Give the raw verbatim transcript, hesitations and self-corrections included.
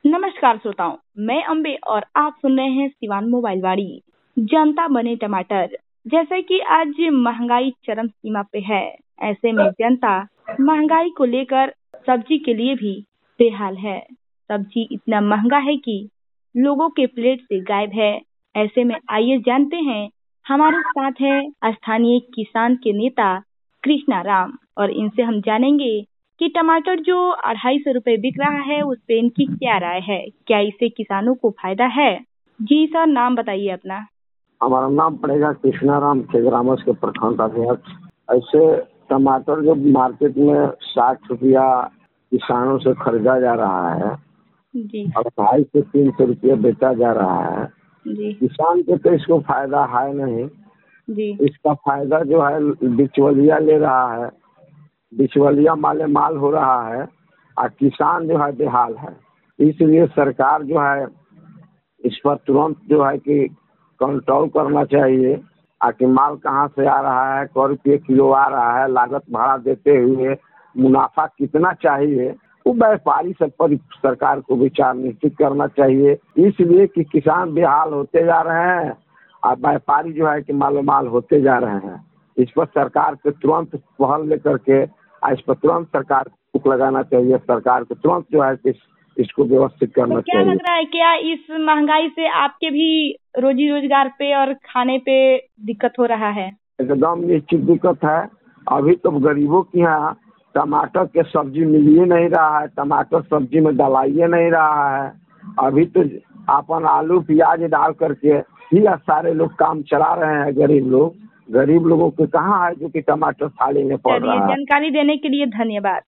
नमस्कार श्रोताओं, मैं अम्बे और आप सुन रहे हैं सिवान मोबाइल वाड़ी। जनता बने टमाटर। जैसे कि आज महंगाई चरम सीमा पे है, ऐसे में जनता महंगाई को लेकर सब्जी के लिए भी बेहाल है। सब्जी इतना महंगा है कि लोगों के प्लेट से गायब है। ऐसे में आइए जानते हैं, हमारे साथ है स्थानीय किसान के नेता कृष्णा राम और इनसे हम जानेंगे कि टमाटर जो अढ़ाई सौ रुपए बिक रहा है उस पे इनकी क्या राय है, क्या इससे किसानों को फायदा है। जी सर, नाम बताइए अपना। हमारा नाम पड़ेगा कृष्णा राम ग्रामस के प्रखंड अध्यक्ष। ऐसे टमाटर जो मार्केट में साठ रुपया किसानों से खरीदा जा रहा है जी और ढाई से तीन सौ रुपया बेचा जा रहा है। जी किसान के तो इसको फायदा है नहीं। जी इसका फायदा जो है बिचवलिया ले रहा है, बिचवलिया माले माल हो रहा है और किसान जो है बेहाल है। इसलिए सरकार जो है इस पर तुरंत जो है कि कंट्रोल करना चाहिए। आखिर माल कहाँ से आ रहा है, कौ रुपये किलो आ रहा है, लागत भाड़ा देते हुए मुनाफा कितना चाहिए, वो व्यापारी सब पर सरकार को विचार निश्चित करना चाहिए। इसलिए कि किसान बेहाल होते जा रहे हैं और व्यापारी जो है कि मालो माल होते जा रहे हैं। इस पर सरकार को तुरंत पहल लेकर के इस पर तुरंत सरकार को लगाना चाहिए। सरकार को तुरंत जो है कि इसको व्यवस्थित करना तो क्या चाहिए। लग रहा है, क्या इस महंगाई से आपके भी रोजी रोजगार पे और खाने पे दिक्कत हो रहा है? एकदम निश्चित दिक्कत है। अभी तो गरीबों की यहाँ टमाटर के सब्जी मिल ही नहीं रहा है, टमाटर सब्जी में दवाइए नहीं रहा है। अभी तो अपन आलू प्याज डाल करके ही सारे लोग काम चला रहे हैं। गरीब लोग गरीब लोगों को कहाँ है जो कि टमाटर थाली में पड़ चलिए, रहा है। जानकारी देने के लिए धन्यवाद।